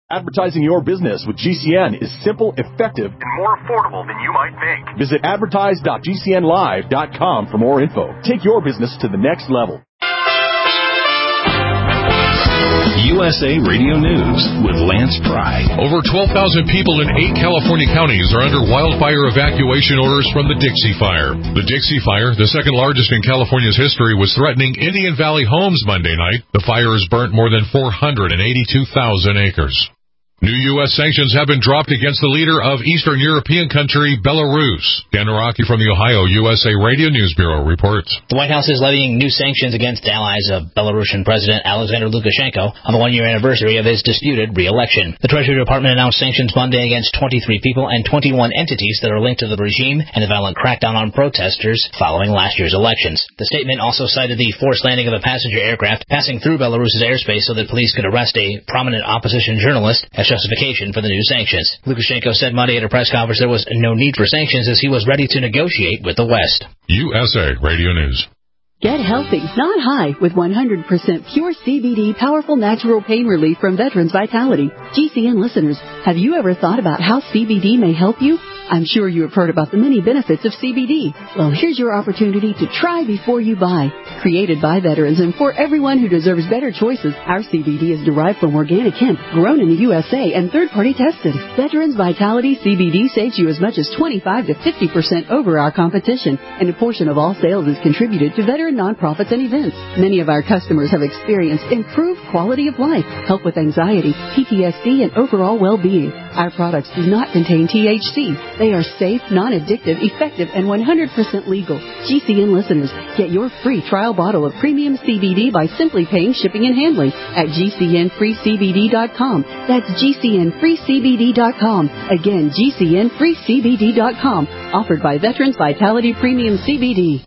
Advertising your business with GCN is simple, effective, and more affordable than you might think. Visit advertise.gcnlive.com for more info. Take your business to the next level. USA Radio News with Lance Pry. Over 12,000 people in 8 California counties are under wildfire evacuation orders from the Dixie Fire. The Dixie Fire, the second largest in California's history, was threatening Indian Valley homes Monday night. The fire has burnt more than 482,000 acres. New U.S. sanctions have been dropped against the leader of Eastern European country, Belarus. Dan Araki from the Ohio USA Radio News Bureau reports. The White House is levying new sanctions against allies of Belarusian President Alexander Lukashenko on the one-year anniversary of his disputed re-election. The Treasury Department announced sanctions Monday against 23 people and 21 entities that are linked to the regime and the violent crackdown on protesters following last year's elections. The statement also cited the forced landing of a passenger aircraft passing through Belarus's airspace so that police could arrest a prominent opposition journalist as justification for the new sanctions. Lukashenko said Monday at a press conference there was no need for sanctions as he was ready to negotiate with the West. USA Radio News. Get healthy, not high, with 100% pure CBD powerful natural pain relief from Veterans Vitality. GCN listeners, have you ever thought about how CBD may help you? I'm sure you have heard about the many benefits of CBD. Well, here's your opportunity to try before you buy. Created by veterans and for everyone who deserves better choices, our CBD is derived from organic hemp, grown in the USA and third-party tested. Veterans Vitality CBD saves you as much as 25 to 50% over our competition, and a portion of all sales is contributed to veteran nonprofits and events. Many of our customers have experienced improved quality of life, help with anxiety, PTSD, and overall well-being. Our products do not contain THC. They are safe, non-addictive, effective, and 100% legal. GCN listeners, get your free trial bottle of premium CBD by simply paying shipping and handling at GCNFreeCBD.com. That's GCNFreeCBD.com. Again, GCNFreeCBD.com. Offered by Veterans Vitality Premium CBD.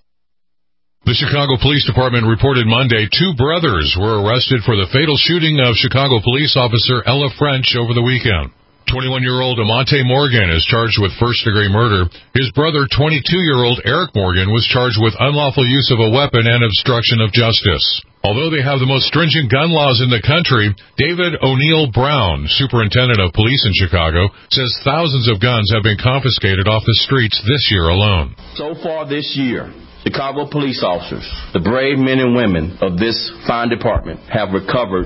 The Chicago Police Department reported Monday 2 brothers were arrested for the fatal shooting of Chicago police officer Ella French over the weekend. 21-year-old Amante Morgan is charged with first-degree murder. His brother, 22-year-old Eric Morgan, was charged with unlawful use of a weapon and obstruction of justice. Although they have the most stringent gun laws in the country, David O'Neill Brown, superintendent of police in Chicago, says thousands of guns have been confiscated off the streets this year alone. So far this year, Chicago police officers, the brave men and women of this fine department, have recovered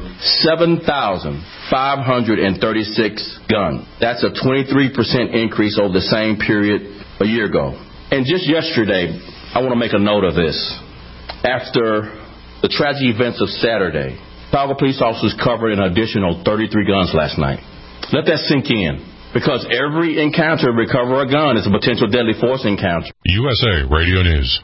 7,536 guns. That's a 23% increase over the same period a year ago. And just yesterday, I want to make a note of this. After the tragic events of Saturday, Chicago police officers covered an additional 33 guns last night. Let that sink in. Because every encounter to recover a gun is a potential deadly force encounter. USA Radio News.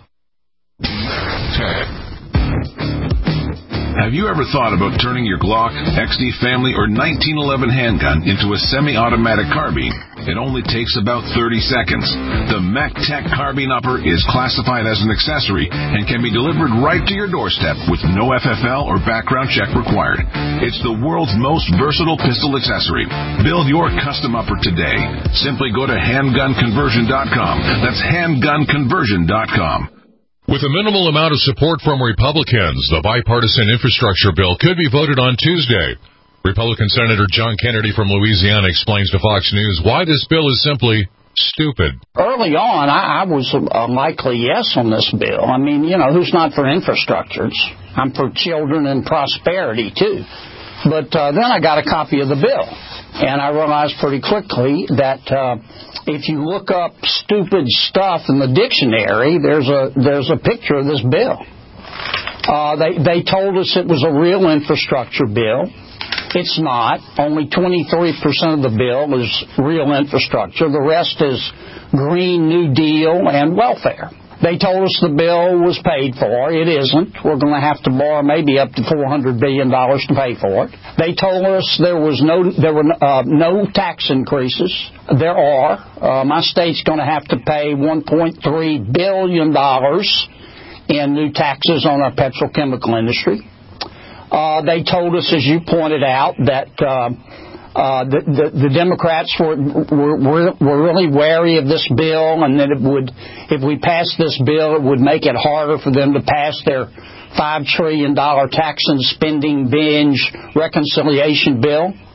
Have you ever thought about turning your Glock, XD Family, or 1911 handgun into a semi-automatic carbine? It only takes about 30 seconds. The MacTech Carbine Upper is classified as an accessory and can be delivered right to your doorstep with no FFL or background check required. It's the world's most versatile pistol accessory. Build your custom upper today. Simply go to handgunconversion.com. That's handgunconversion.com. With a minimal amount of support from Republicans, the bipartisan infrastructure bill could be voted on Tuesday. Republican Senator John Kennedy from Louisiana explains to Fox News why this bill is simply stupid. Early on, I was a likely yes on this bill. I mean, who's not for infrastructure? I'm for children and prosperity, too. But then I got a copy of the bill, and I realized pretty quickly that if you look up stupid stuff in the dictionary, there's a picture of this bill. They told us it was a real infrastructure bill. It's not. Only 23% of the bill is real infrastructure. The rest is Green New Deal and welfare. They told us the bill was paid for. It isn't. We're going to have to borrow maybe up to $400 billion to pay for it. They told us there were no tax increases. There are. My state's going to have to pay $1.3 billion in new taxes on our petrochemical industry. They told us, as you pointed out, that the Democrats were really wary of this bill, and that if we passed this bill, it would make it harder for them to pass their $5 trillion tax and spending binge reconciliation bill.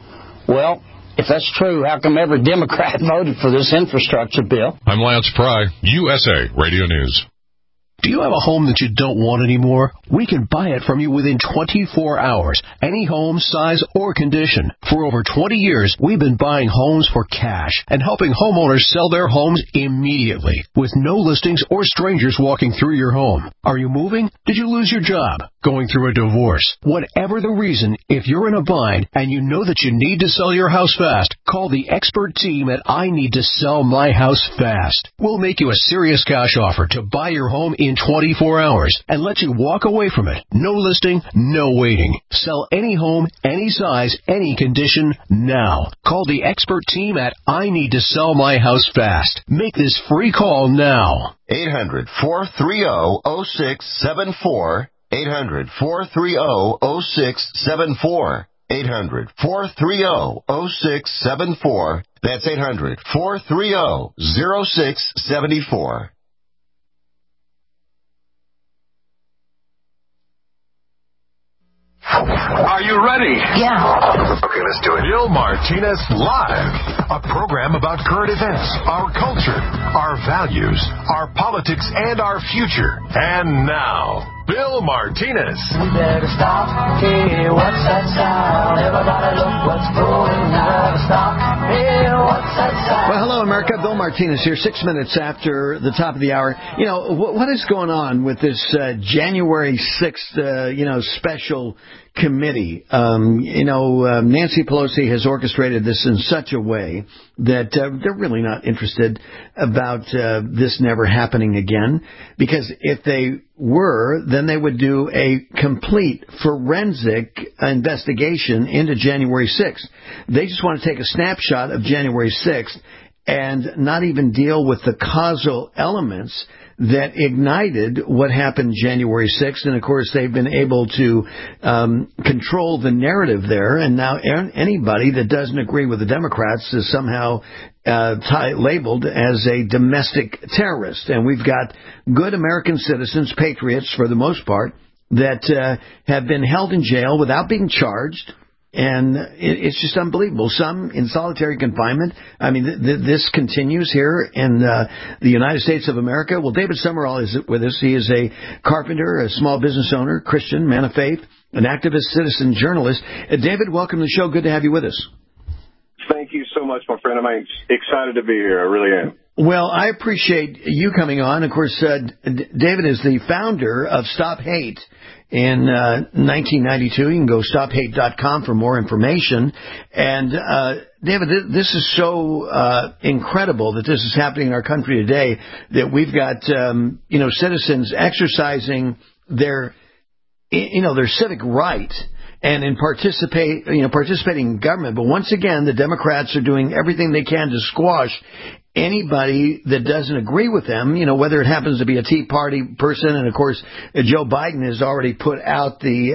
Well, if that's true, how come every Democrat voted for this infrastructure bill? I'm Lance Pry, USA Radio News. Do you have a home that you don't want anymore? We can buy it from you within 24 hours. Any home, size, or condition. For over 20 years, we've been buying homes for cash and helping homeowners sell their homes immediately with no listings or strangers walking through your home. Are you moving? Did you lose your job? Going through a divorce? Whatever the reason, if you're in a bind and you know that you need to sell your house fast, call the expert team at I Need to Sell My House Fast. We'll make you a serious cash offer to buy your home in 24 hours and let you walk away from it. No listing, no waiting. Sell any home, any size, any condition now. Call the expert team at I Need to Sell My House Fast. Make this free call now. 800-430-0674. 800-430-0674. 800-430-0674. That's 800-430-0674. Are you ready? Yeah. Okay, let's do it. Bill Martinez Live, a program about current events, our culture, our values, our politics, and our future. And now, Bill Martinez. We better stop. Hey, what's that sound? Everybody look what's going on. Stop. Hey, what's that sound? Well, hello, America. Bill Martinez here, 6 minutes after the top of the hour. You know, what is going on with this January 6th, special committee? Nancy Pelosi has orchestrated this in such a way that they're really not interested about this never happening again, because if they were, then they would do a complete forensic investigation into January 6th. They just want to take a snapshot of January 6th and not even deal with the causal elements that ignited what happened January 6th. And, of course, they've been able to control the narrative there. And now anybody that doesn't agree with the Democrats is somehow labeled as a domestic terrorist. And we've got good American citizens, patriots for the most part, that have been held in jail without being charged. And it's just unbelievable. Some in solitary confinement. I mean, this continues here in the United States of America. Well, David Summerall is with us. He is a carpenter, a small business owner, Christian, man of faith, an activist, citizen, journalist. David, welcome to the show. Good to have you with us. Thank you so much, my friend. I'm excited to be here. I really am. Well, I appreciate you coming on. Of course, David is the founder of Stop Hate. In 1992, you can go stophate.com for more information. And, David, this is so incredible that this is happening in our country today, that we've got, citizens exercising their civic right and in participating in government. But once again, the Democrats are doing everything they can to squash anybody that doesn't agree with them, whether it happens to be a Tea Party person. And, of course, Joe Biden has already put out the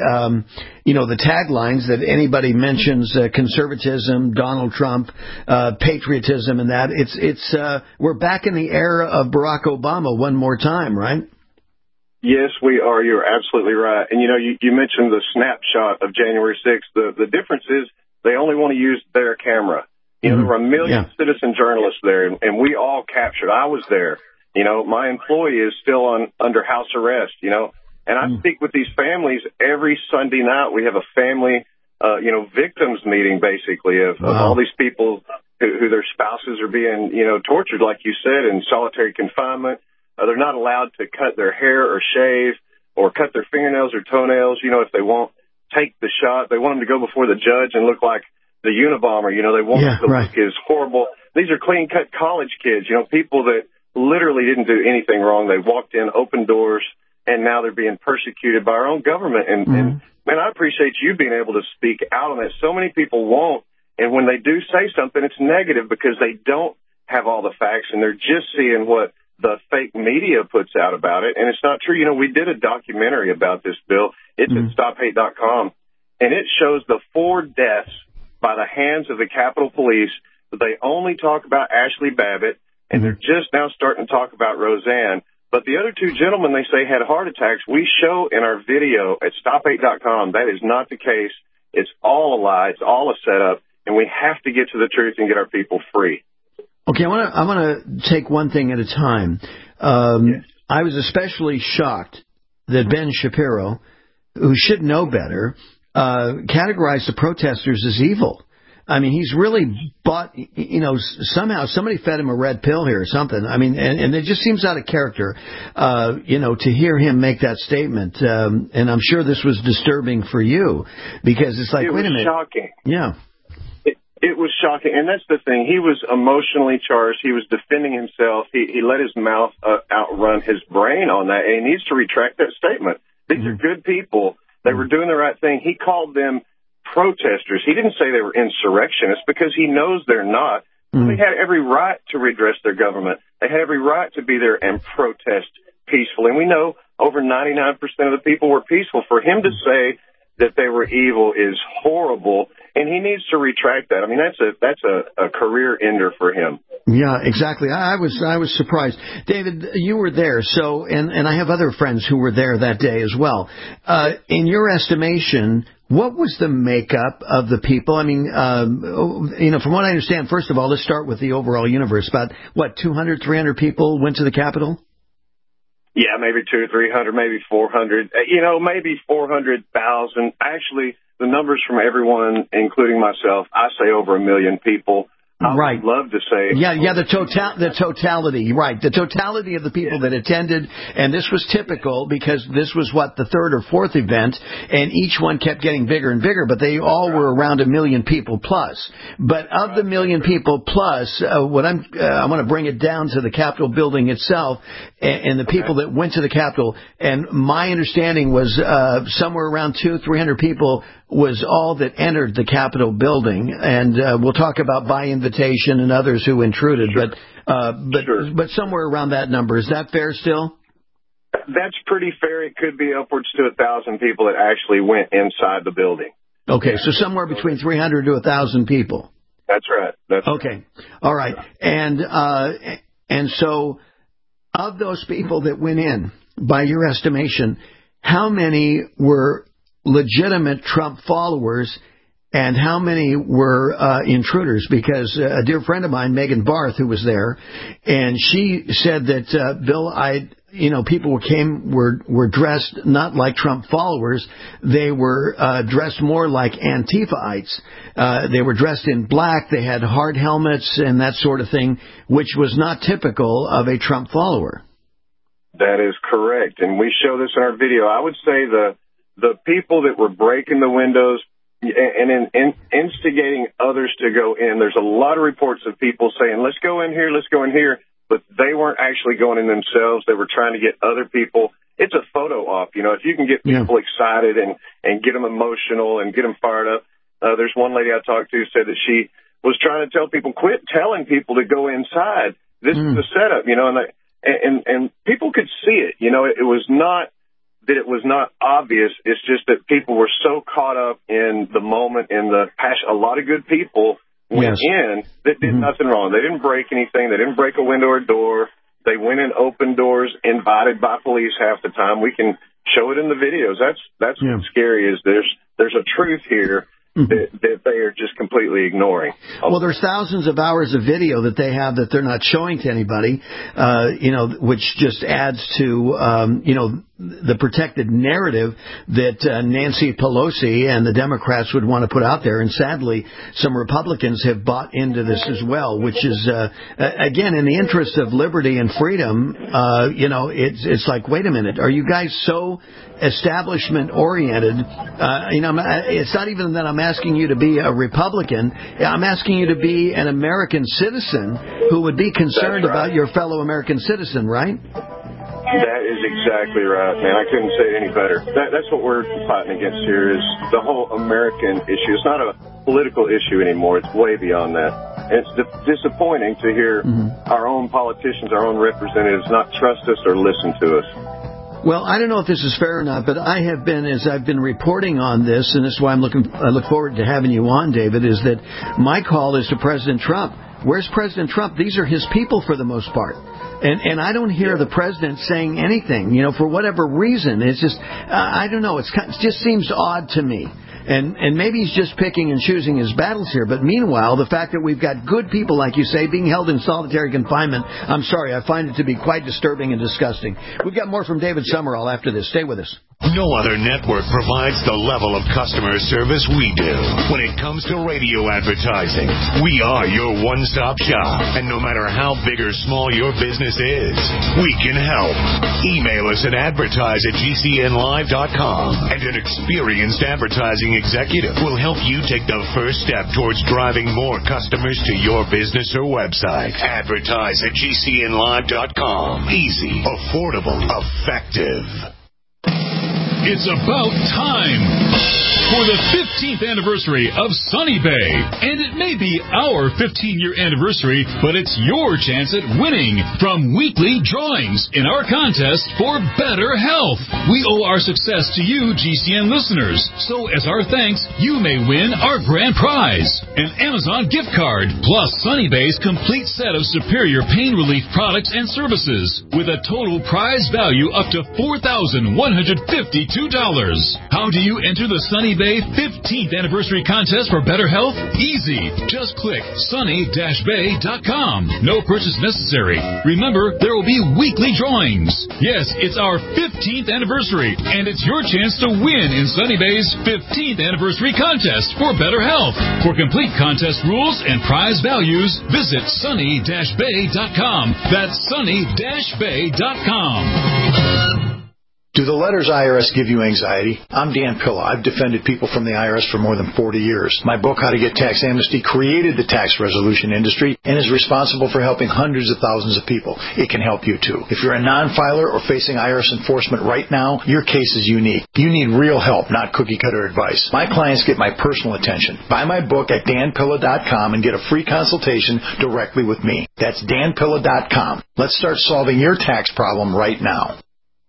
taglines that anybody mentions conservatism, Donald Trump, patriotism, and that. We're back in the era of Barack Obama one more time, right? Yes, we are. You're absolutely right. And, you mentioned the snapshot of January 6th. The difference is they only want to use their camera. There were a million citizen journalists there, and we all captured. I was there. My employee is still under house arrest, and I speak with these families every Sunday night. We have a family, victims meeting, basically, of all these people who their spouses are being, tortured, like you said, in solitary confinement. They're not allowed to cut their hair or shave or cut their fingernails or toenails, if they won't take the shot. They want them to go before the judge and look like the Unabomber, they want the look is horrible. These are clean-cut college kids, people that literally didn't do anything wrong. They walked in, opened doors, and now they're being persecuted by our own government. And man, I appreciate you being able to speak out on it. So many people won't, and when they do say something, it's negative because they don't have all the facts, and they're just seeing what the fake media puts out about it, and it's not true. We did a documentary about this, Bill. It's at stophate.com, and it shows the 4 deaths by the hands of the Capitol Police. They only talk about Ashley Babbitt, and they're just now starting to talk about Roseanne. But the other 2 gentlemen, they say, had heart attacks. We show in our video at stophate.com that is not the case. It's all a lie. It's all a setup. and we have to get to the truth and get our people free. Okay, I want to take one thing at a time. I was especially shocked that Ben Shapiro, who should know better, categorized the protesters as evil. I mean, he's really bought, somehow somebody fed him a red pill here or something. I mean, and it just seems out of character, to hear him make that statement. And I'm sure this was disturbing for you because it's like, wait a minute. It was shocking. Yeah. It was shocking. And that's the thing. He was emotionally charged. He was defending himself. He let his mouth outrun his brain on that. And he needs to retract that statement. These are good people. They were doing the right thing. He called them protesters. He didn't say they were insurrectionists because he knows they're not. They had every right to redress their government. They had every right to be there and protest peacefully. And we know over 99% of the people were peaceful. For him to say that they were evil is horrible, and he needs to retract that. I mean, that's a career ender for him. Yeah, exactly. I was surprised. David, you were there, so and I have other friends who were there that day as well. In your estimation, what was the makeup of the people? I mean, from what I understand, first of all, let's start with the overall universe. About, 200, 300 people went to the Capitol? Yeah, maybe 200, 300, maybe 400. Maybe 400,000. Actually, the numbers from everyone, including myself, I say over 1 million people. I would love to say. The totality, right. The totality of the people that attended, and this was typical because this was, the third or fourth event, and each one kept getting bigger and bigger, but they all were around 1 million people plus. But of the 1 million people plus, I want to bring it down to the Capitol building itself and the people that went to the Capitol, and my understanding was somewhere around 200-300 people was all that entered the Capitol building, and we'll talk about by invitation and others who intruded, but somewhere around that number. Is that fair still? That's pretty fair. It could be upwards to 1,000 people that actually went inside the building. Okay, so somewhere between 300 to 1,000 people. That's right. Okay, all right, and so of those people that went in, by your estimation, how many were legitimate Trump followers and how many were intruders? Because a dear friend of mine, Megan Barth, who was there, and she said that, Bill, people were dressed not like Trump followers. They were dressed more like Antifaites. They were dressed in black. They had hard helmets and that sort of thing, which was not typical of a Trump follower. That is correct. And we show this in our video. I would say the people that were breaking the windows and instigating others to go in, there's a lot of reports of people saying, let's go in here, but they weren't actually going in themselves. They were trying to get other people. It's a photo op. If you can get people excited and get them emotional and get them fired up. There's one lady I talked to said that she was trying to tell people, quit telling people to go inside. This is the setup, and people could see it. It was not that it was not obvious. It's just that people were so caught up in the moment and the passion. A lot of good people went in that did nothing wrong. They didn't break anything. They didn't break a window or door. They went in open doors, invited by police half the time. We can show it in the videos. That's what's scary is there's a truth here that they are just completely ignoring. Well, there's thousands of hours of video that they have that they're not showing to anybody, which just adds to, the protected narrative that Nancy Pelosi and the Democrats would want to put out there. And sadly, some Republicans have bought into this as well, which is, again, in the interest of liberty and freedom, it's like, wait a minute, are you guys so establishment oriented? It's not even that I'm asking you to be a Republican. I'm asking you to be an American citizen who would be concerned about your fellow American citizen, right? That is exactly right, man. I couldn't say it any better. That's what we're fighting against here is the whole American issue. It's not a political issue anymore. It's way beyond that. And it's disappointing to hear our own politicians, our own representatives not trust us or listen to us. Well, I don't know if this is fair or not, but I have been, as I've been reporting on this, and this is why I look forward to having you on, David, is that my call is to President Trump. Where's President Trump? These are his people for the most part. And I don't hear the president saying anything, for whatever reason. It's just, I don't know. It just seems odd to me. And maybe he's just picking and choosing his battles here. But meanwhile, the fact that we've got good people, like you say, being held in solitary confinement, I'm sorry, I find it to be quite disturbing and disgusting. We've got more from David Summerall after this. Stay with us. No other network provides the level of customer service we do. When it comes to radio advertising, we are your one-stop shop. And no matter how big or small your business is, we can help. Email us at advertise@gcnlive.com, and an experienced advertising executive will help you take the first step towards driving more customers to your business or website. Advertise@gcnlive.com. Easy, affordable, effective. It's about time for the 15th anniversary of Sunny Bay. And it may be our 15-year anniversary, but it's your chance at winning from weekly drawings in our contest for better health. We owe our success to you, GCN listeners. So as our thanks, you may win our grand prize, an Amazon gift card, plus Sunny Bay's complete set of superior pain relief products and services, with a total prize value up to $4,152. How do you enter the Sunny Bay 15th anniversary contest for better health? Easy. Just click sunny-bay.com. No purchase necessary. Remember, there will be weekly drawings. Yes, it's our 15th anniversary, and it's your chance to win in Sunny Bay's 15th anniversary contest for better health. For complete contest rules and prize values, visit sunny-bay.com. That's sunny-bay.com. Do the letters IRS give you anxiety? I'm Dan Pilla. I've defended people from the IRS for more than 40 years. My book, How to Get Tax Amnesty, created the tax resolution industry and is responsible for helping hundreds of thousands of people. It can help you too. If you're a non-filer or facing IRS enforcement right now, your case is unique. You need real help, not cookie-cutter advice. My clients get my personal attention. Buy my book at danpilla.com and get a free consultation directly with me. That's danpilla.com. Let's start solving your tax problem right now.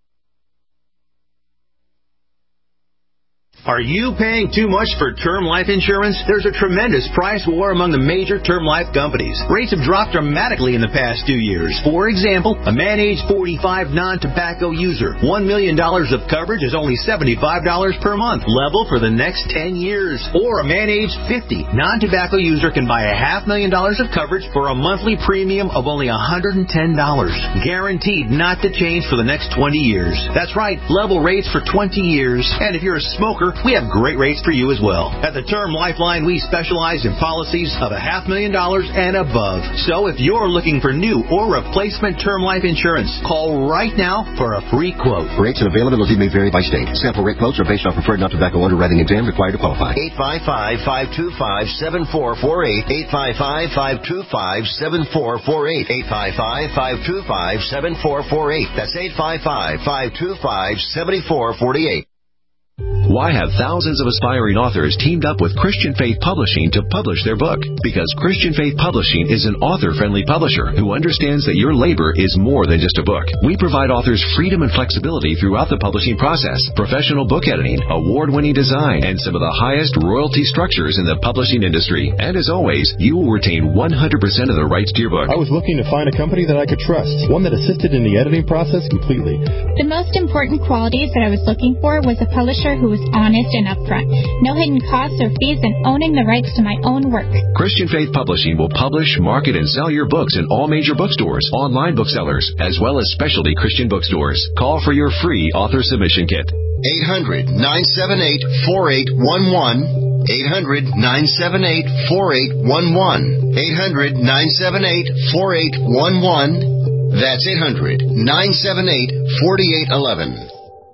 Are you paying too much for term life insurance? There's a tremendous price war among the major term life companies. Rates have dropped dramatically in the past 2 years. For example, a man age 45 non-tobacco user, $1 million of coverage is only $75 per month, level for the next 10 years. Or a man age 50 non-tobacco user can buy $500,000 of coverage for a monthly premium of only $110, guaranteed not to change for the next 20 years. That's right, level rates for 20 years. And if you're a smoker, we have great rates for you as well. At the Term Lifeline, we specialize in policies of $500,000 and above. So if you're looking for new or replacement term life insurance, call right now for a free quote. Rates and availability may vary by state. Sample rate quotes are based on preferred non-tobacco underwriting exam required to qualify. 855-525-7448. 855-525-7448. 855-525-7448. That's 855-525-7448. Why have thousands of aspiring authors teamed up with Christian Faith Publishing to publish their book? Because Christian Faith Publishing is an author-friendly publisher who understands that your labor is more than just a book. We provide authors freedom and flexibility throughout the publishing process, professional book editing, award-winning design, and some of the highest royalty structures in the publishing industry. And as always, you will retain 100% of the rights to your book. I was looking to find a company that I could trust, one that assisted in the editing process completely. The most important qualities that I was looking for was a publisher who was honest and upfront, no hidden costs or fees, and owning the rights to my own work. Christian Faith Publishing will publish, market, and sell your books in all major bookstores, online booksellers, as well as specialty Christian bookstores. Call for your free author submission kit. 800-978-4811. 800-978-4811. 800-978-4811. That's 800-978-4811.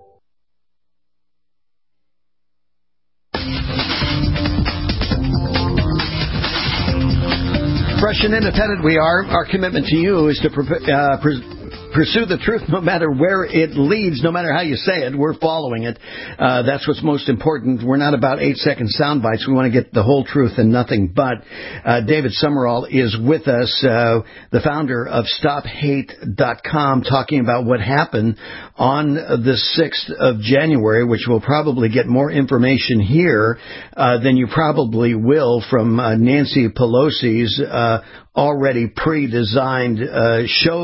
Fresh and independent we are. Our commitment to you is to pursue the truth no matter where it leads, no matter how you say it. We're following it. That's what's most important. We're not about 8-second sound bites. We want to get the whole truth and nothing but. David Summerall is with us, the founder of StopHate.com, talking about what happened on the 6th of January, which we'll probably get more information here than you probably will from Nancy Pelosi's already pre-designed show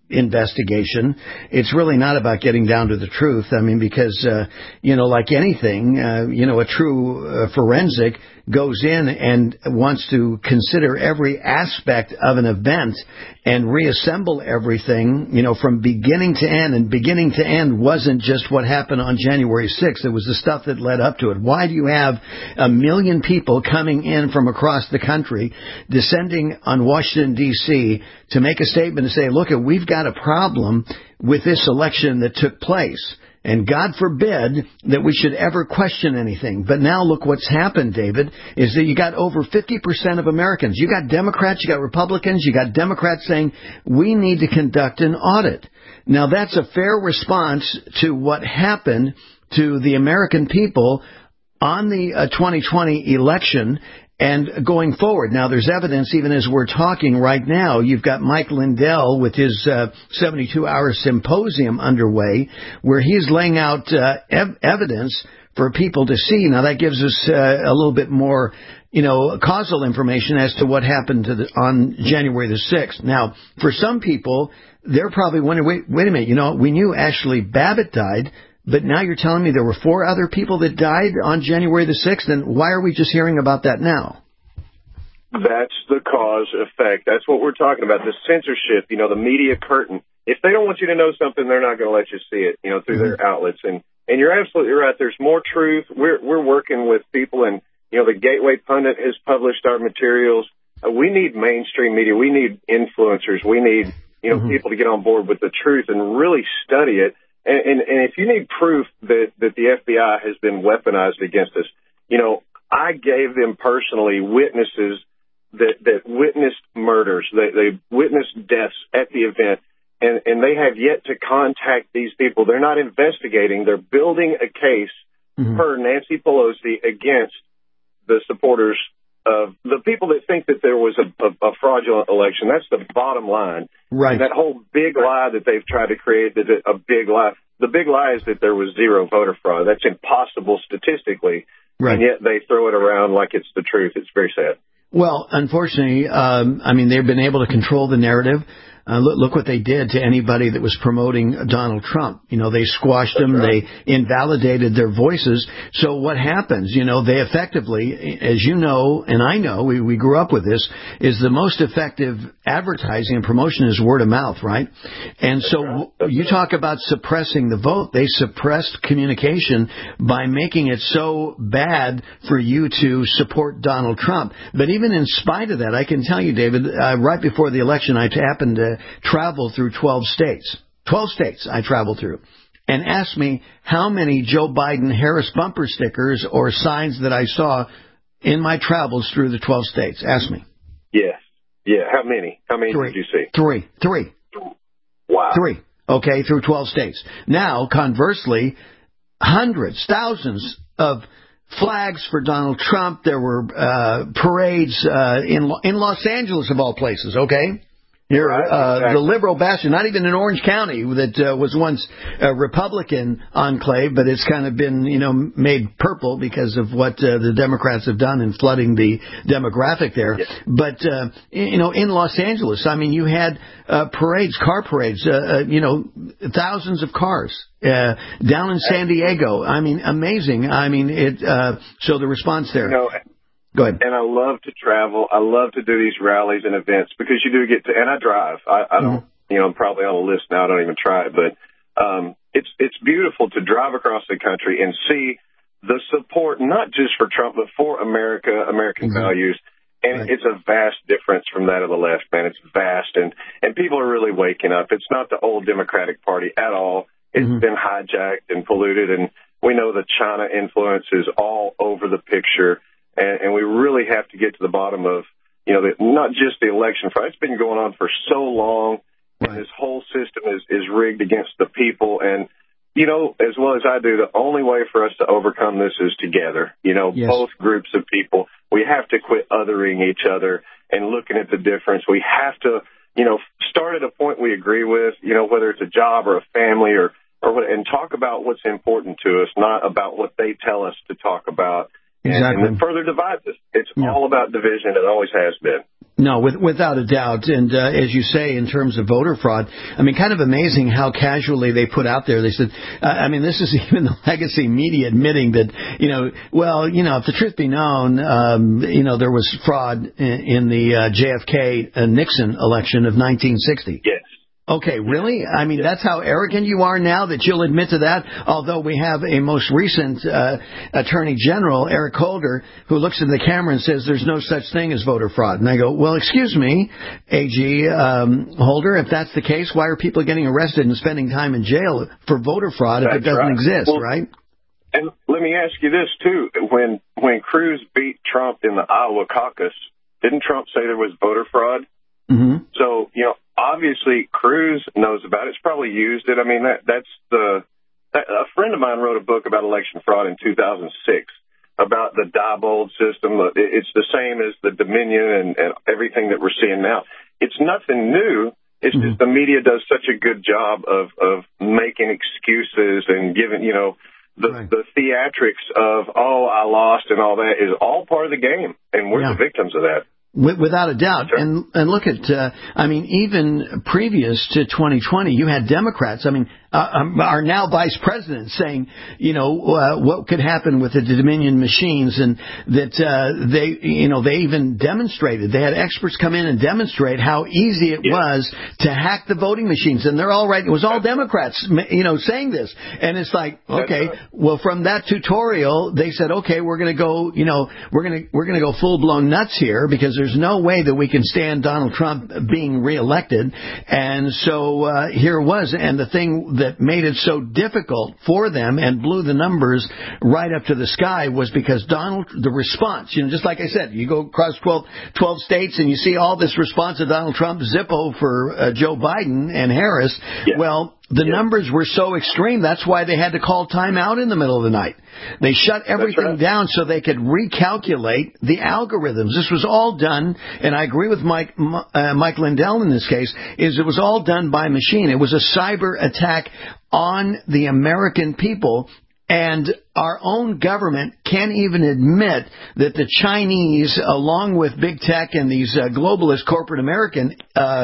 investigation. It's really not about getting down to the truth. I mean, because, like anything, a true forensic goes in and wants to consider every aspect of an event and reassemble everything, from beginning to end. And beginning to end wasn't just what happened on January 6th. It was the stuff that led up to it. Why do you have 1 million people coming in from across the country, descending on Washington, D.C., to make a statement and say, look, we've got a problem with this election that took place? And God forbid that we should ever question anything. But now look what's happened, David, is that you got over 50% of Americans. You got Democrats, you got Republicans, you got Democrats saying we need to conduct an audit. Now that's a fair response to what happened to the American people on the 2020 election and going forward. Now, there's evidence, even as we're talking right now, you've got Mike Lindell with his 72-hour symposium underway, where he's laying out evidence for people to see. Now, that gives us a little bit more, causal information as to what happened on January the 6th. Now, for some people, they're probably wondering, wait a minute, we knew Ashley Babbitt died, but now you're telling me there were 4 other people that died on January the 6th, and why are we just hearing about that now? That's the cause effect. That's what we're talking about, the censorship, the media curtain. If they don't want you to know something, they're not going to let you see it, through their outlets. And you're absolutely right. There's more truth. We're working with people, and, the Gateway Pundit has published our materials. We need mainstream media. We need influencers. We need, people to get on board with the truth and really study it. And if you need proof that the FBI has been weaponized against us, I gave them personally witnesses that witnessed murders. They witnessed deaths at the event, and they have yet to contact these people. They're not investigating. They're building a case per Nancy Pelosi against the supporters of the people that think that there was a fraudulent election. That's the bottom line. Right. And that whole big lie that they've tried to create, that a big lie. The big lie is that there was zero voter fraud. That's impossible statistically. Right. And yet they throw it around like it's the truth. It's very sad. Well, unfortunately, they've been able to control the narrative. Look what they did to anybody that was promoting Donald Trump. They squashed them. Right. They invalidated their voices. So what happens? They effectively, as you know, and I know, we grew up with this, is the most effective advertising and promotion is word of mouth, right? And so you talk about suppressing the vote. They suppressed communication by making it so bad for you to support Donald Trump. But even in spite of that, I can tell you, David, right before the election, I happened to travel through 12 states. 12 states I traveled through. And asked me how many Joe Biden-Harris bumper stickers or signs that I saw in my travels through the 12 states. Ask me. Yes. Yeah. How many? How many did you see? Three. Wow. 3. Okay, through 12 states. Now, conversely, hundreds, thousands of flags for Donald Trump. There were parades in Los Angeles, of all places, okay? Here, exactly. The liberal bastion, not even in Orange County, that was once a Republican enclave, but it's kind of been, made purple because of what the Democrats have done in flooding the demographic there. Yes. But, in Los Angeles, you had parades, car parades, thousands of cars. Down in San Diego, amazing. So the response there. Go ahead. And I love to travel. I love to do these rallies and events because you do get to, and I drive. I don't, I'm probably on a list now. I don't even try it, but it's beautiful to drive across the country and see the support, not just for Trump, but for America, American values. And it's a vast difference from that of the left, man. It's vast. And people are really waking up. It's not the old Democratic Party at all. It's been hijacked and polluted. And we know the China influence is all over the picture. And we really have to get to the bottom of, not just the election fraud. It's been going on for so long. Right. And this whole system is rigged against the people. And, as well as I do, the only way for us to overcome this is together. Yes. Both groups of people. We have to quit othering each other and looking at the difference. We have to, start at a point we agree with, whether it's a job or a family or what, and talk about what's important to us, not about what they tell us to talk about. And it further divides us. It's all about division. It always has been. No, without a doubt. And as you say, in terms of voter fraud, I mean, kind of amazing how casually they put out there. They said, I mean, this is even the legacy media admitting that, if the truth be known, there was fraud in the JFK-Nixon election of 1960. Yes. Okay, really? I mean, that's how arrogant you are now that you'll admit to that? Although we have a most recent Attorney General, Eric Holder, who looks in the camera and says there's no such thing as voter fraud. And I go, well, excuse me, AG Holder, if that's the case, why are people getting arrested and spending time in jail for voter fraud if it doesn't exist, right? And let me ask you this, too. When Cruz beat Trump in the Iowa caucus, didn't Trump say there was voter fraud? Mm-hmm. So, obviously Cruz knows about it. It's probably used it. I mean, a friend of mine wrote a book about election fraud in 2006 about the Diebold system. It's the same as the Dominion and everything that we're seeing now. It's nothing new. It's just the media does such a good job of making excuses and giving, the theatrics of, I lost and all that is all part of the game. And we're the victims of that. Without a doubt. Sure. And look at, even previous to 2020, you had Democrats, our now vice president saying, what could happen with the Dominion machines, and that they even demonstrated. They had experts come in and demonstrate how easy it was to hack the voting machines. And they're all right. It was all Democrats, saying this. And it's like, okay, well, from that tutorial, they said, okay, we're going to go, we're going to go full blown nuts here, because there's no way that we can stand Donald Trump being reelected. And so here it was. And the thing that made it so difficult for them and blew the numbers right up to the sky was because the response, just like I said, you go across 12 states and you see all this response to Donald Trump, Zippo for Joe Biden and Harris. Yeah. Well, the numbers were so extreme, that's why they had to call time out in the middle of the night. They shut everything down so they could recalculate the algorithms. This was all done, and I agree with Mike Lindell in this case, is it was all done by machine. It was a cyber attack on the American people. And our own government can't even admit that the Chinese, along with big tech and these globalist corporate American,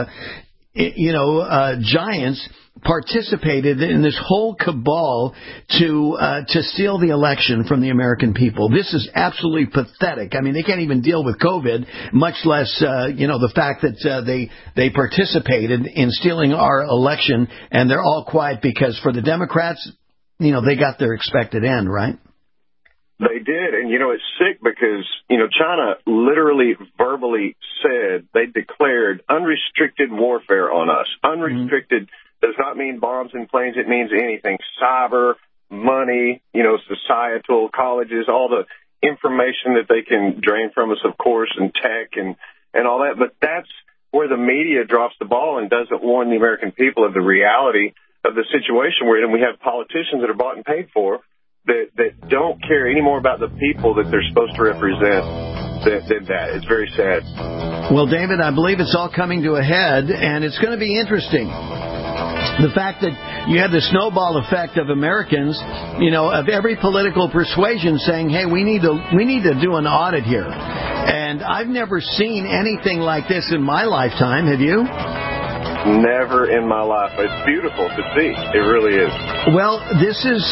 giants, participated in this whole cabal to steal the election from the American people. This is absolutely pathetic. I mean, they can't even deal with COVID, much less, the fact that they participated in stealing our election, and they're all quiet because for the Democrats, they got their expected end, right? They did, and it's sick because, China literally verbally said they declared unrestricted warfare on us. Unrestricted does not mean bombs and planes. It means anything. Cyber, money, societal, colleges, all the information that they can drain from us, of course, and tech and all that. But that's where the media drops the ball and doesn't warn the American people of the reality of the situation we're in. And we have politicians that are bought and paid for that don't care any more about the people that they're supposed to represent than that. It's very sad. Well, David, I believe it's all coming to a head, and it's going to be interesting. The fact that you have the snowball effect of Americans, of every political persuasion saying, hey, we need to do an audit here. And I've never seen anything like this in my lifetime. Have you? Never in my life. It's beautiful to see. It really is. Well, this is,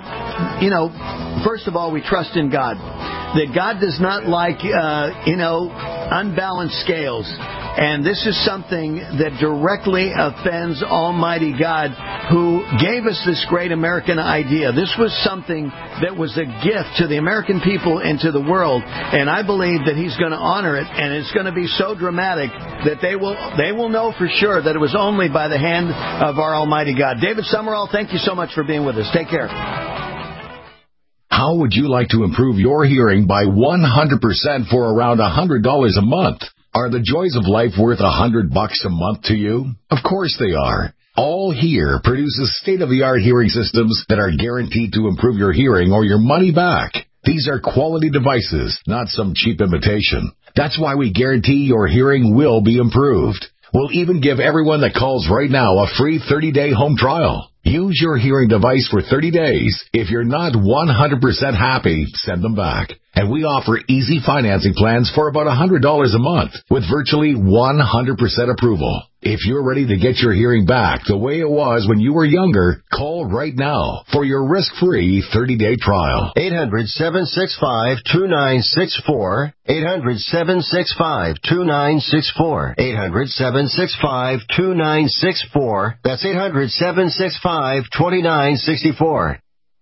first of all, we trust in God. That God does not like, unbalanced scales. And this is something that directly offends Almighty God, who gave us this great American idea. This was something that was a gift to the American people and to the world. And I believe that He's going to honor it. And it's going to be so dramatic that they will know for sure that it was only by the hand of our Almighty God. David Summerall, thank you so much for being with us. Take care. How would you like to improve your hearing by 100% for around $100 a month? Are the joys of life worth $100 a month to you? Of course they are. All Hear produces state-of-the-art hearing systems that are guaranteed to improve your hearing or your money back. These are quality devices, not some cheap imitation. That's why we guarantee your hearing will be improved. We'll even give everyone that calls right now a free 30-day home trial. Use your hearing device for 30 days. If you're not 100% happy, send them back. And we offer easy financing plans for about $100 a month with virtually 100% approval. If you're ready to get your hearing back the way it was when you were younger, call right now for your risk-free 30-day trial. 800-765-2964. 800-765-2964. 800-765-2964. That's 800-765-2964.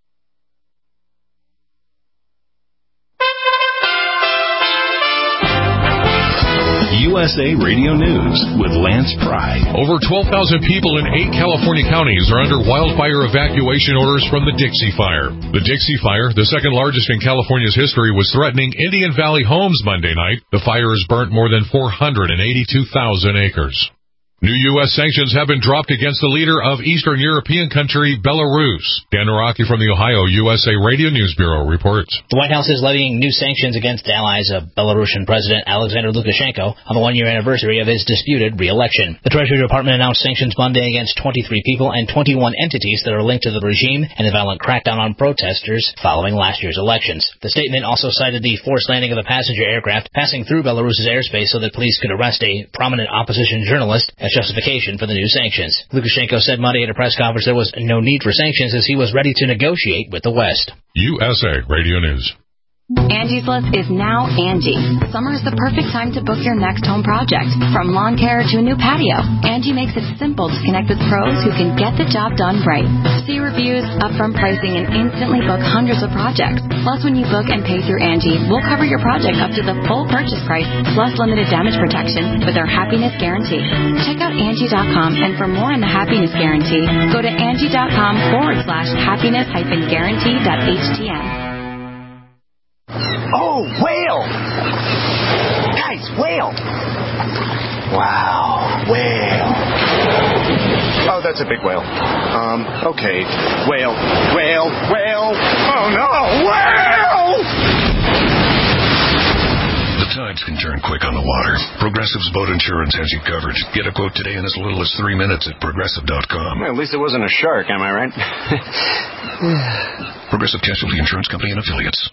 USA Radio News with Lance Pry. Over 12,000 people in 8 California counties are under wildfire evacuation orders from the Dixie Fire. The Dixie Fire, the second largest in California's history, was threatening Indian Valley homes Monday night. The fire has burnt more than 482,000 acres. New U.S. sanctions have been dropped against the leader of Eastern European country, Belarus. Dan Naraki from the Ohio USA Radio News Bureau reports. The White House is levying new sanctions against allies of Belarusian President Alexander Lukashenko on the one-year anniversary of his disputed re-election. The Treasury Department announced sanctions Monday against 23 people and 21 entities that are linked to the regime and the violent crackdown on protesters following last year's elections. The statement also cited the forced landing of a passenger aircraft passing through Belarus's airspace so that police could arrest a prominent opposition journalist as justification for the new sanctions. Lukashenko said Monday at a press conference there was no need for sanctions as he was ready to negotiate with the West. USA Radio News. Angie's List is now Angie. Summer is the perfect time to book your next home project. From lawn care to a new patio, Angie makes it simple to connect with pros who can get the job done right. See reviews, upfront pricing, and instantly book hundreds of projects. Plus, when you book and pay through Angie, we'll cover your project up to the full purchase price, plus limited damage protection with our Happiness Guarantee. Check out Angie.com, and for more on the Happiness Guarantee, go to Angie.com/happiness-guarantee.htm. Oh, whale! Guys, whale! Wow, whale. Oh, that's a big whale. Okay. Whale. Oh, no, whale! The tides can turn quick on the water. Progressive's boat insurance has you covered. Get a quote today in as little as 3 minutes at Progressive.com. Well, at least it wasn't a shark, am I right? Progressive Casualty Insurance Company and Affiliates.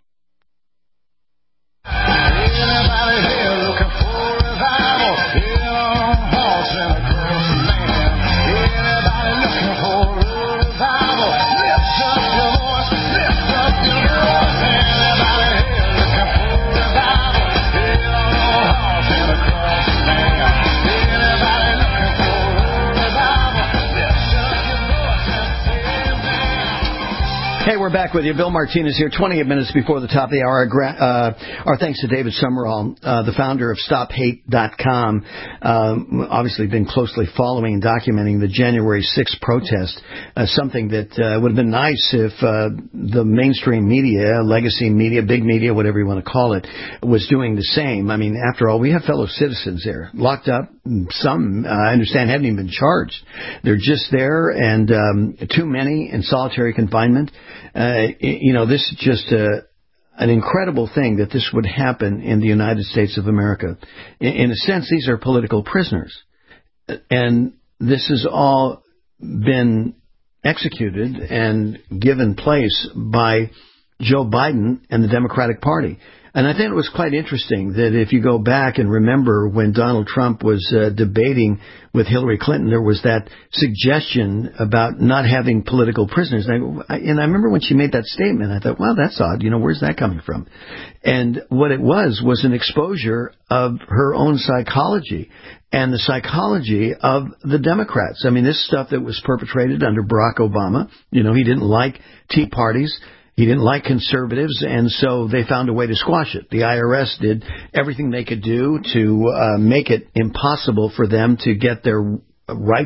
Anybody here looking for revival? Get on horse and across the land. Anybody looking for revival? Lift up your voice, lift up your voice. Anybody here looking for revival? Get on horse and across the land. Anybody looking for revival? Lift up your voice and say amen. Hey, we're back with you. Bill Martinez here, 28 minutes before the top of the hour. Our thanks to David Summerall, the founder of StopHate.com, obviously been closely following and documenting the January 6th protest, something that would have been nice if the mainstream media, legacy media, big media, whatever you want to call it, was doing the same. I mean, after all, we have fellow citizens there, locked up. Some, I understand, haven't even been charged. They're just there, and too many in solitary confinement. This is just an incredible thing that this would happen in the United States of America. In a sense, these are political prisoners. And this has all been executed and given place by Joe Biden and the Democratic Party. And I think it was quite interesting that if you go back and remember when Donald Trump was debating with Hillary Clinton, there was that suggestion about not having political prisoners. And I remember when she made that statement, I thought, well, that's odd. Where's that coming from? And what it was an exposure of her own psychology and the psychology of the Democrats. I mean, this stuff that was perpetrated under Barack Obama, he didn't like Tea Parties. He didn't like conservatives, and so they found a way to squash it. The IRS did everything they could do to make it impossible for them to get their right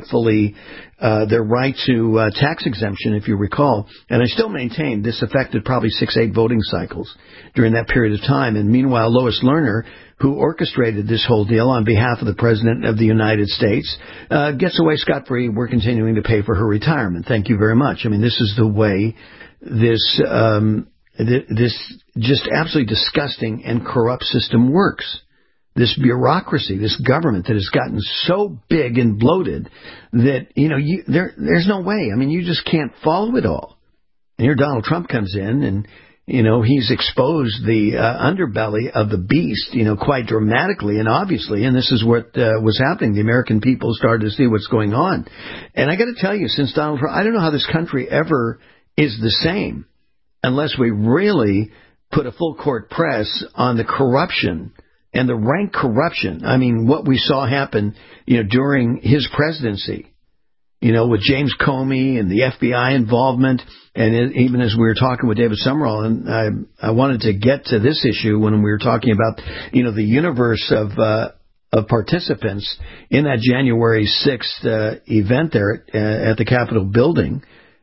to tax exemption, if you recall. And I still maintain this affected probably 6-8 voting cycles during that period of time. And meanwhile, Lois Lerner, who orchestrated this whole deal on behalf of the President of the United States, gets away scot-free. We're continuing to pay for her retirement. Thank you very much. I mean, this is the way this just absolutely disgusting and corrupt system works. this bureaucracy, this government that has gotten so big and bloated that, there's no way. I mean, you just can't follow it all. And here Donald Trump comes in and, he's exposed the underbelly of the beast, quite dramatically and obviously. And this is what was happening. The American people started to see what's going on. And I got to tell you, since Donald Trump, I don't know how this country ever is the same unless we really put a full court press on the corruption and the rank corruption. I mean, what we saw happen, during his presidency. With James Comey and the FBI involvement, and even as we were talking with David Summerall, and I wanted to get to this issue when we were talking about, the universe of participants in that January 6th event there at the Capitol building.